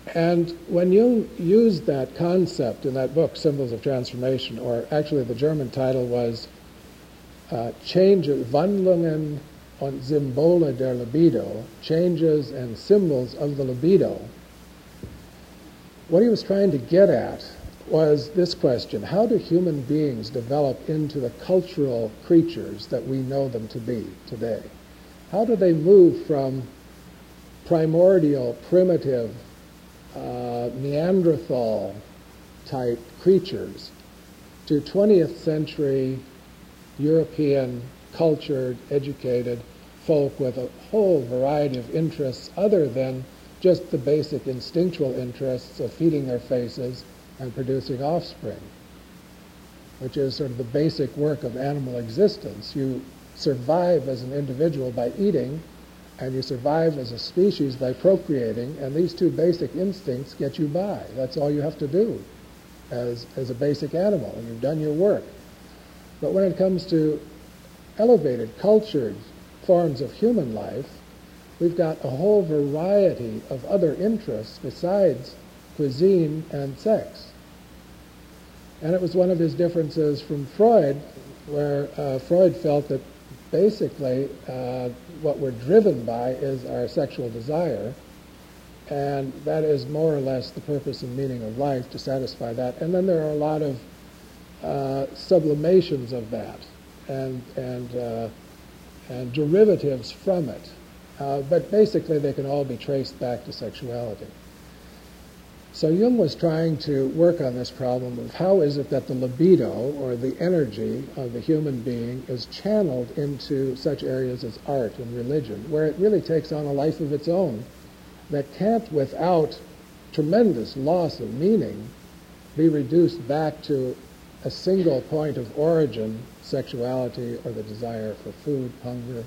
And when Jung used that concept in that book, Symbols of Transformation, or actually the German title was Wandlungen und Symbole der Libido, Changes and Symbols of the Libido, what he was trying to get at was this question: how do human beings develop into the cultural creatures that we know them to be today? How do they move from primordial, primitive, Neanderthal-type creatures to 20th century European, cultured, educated folk with a whole variety of interests other than just the basic instinctual interests of feeding their faces and producing offspring, which is sort of the basic work of animal existence. You survive as an individual by eating, and you survive as a species by procreating, and these two basic instincts get you by. That's all you have to do as a basic animal, and you've done your work. But when it comes to elevated, cultured forms of human life, we've got a whole variety of other interests besides cuisine and sex. And it was one of his differences from Freud, where Freud felt that basically what we're driven by is our sexual desire, and that is more or less the purpose and meaning of life, to satisfy that. And then there are a lot of sublimations of that and derivatives from it. But basically they can all be traced back to sexuality. So Jung was trying to work on this problem of how is it that the libido, or the energy of the human being, is channeled into such areas as art and religion, where it really takes on a life of its own that can't, without tremendous loss of meaning, be reduced back to a single point of origin, sexuality or the desire for food, hunger,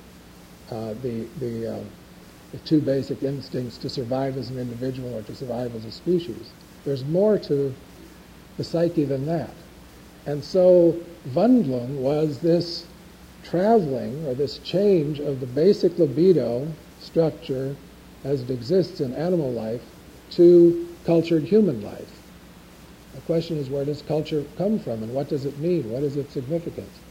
the two basic instincts to survive as an individual or to survive as a species. There's more to the psyche than that. And so Wandlung was this traveling, or this change of the basic libido structure as it exists in animal life to cultured human life. The question is, where does culture come from, and what does it mean? What is its significance?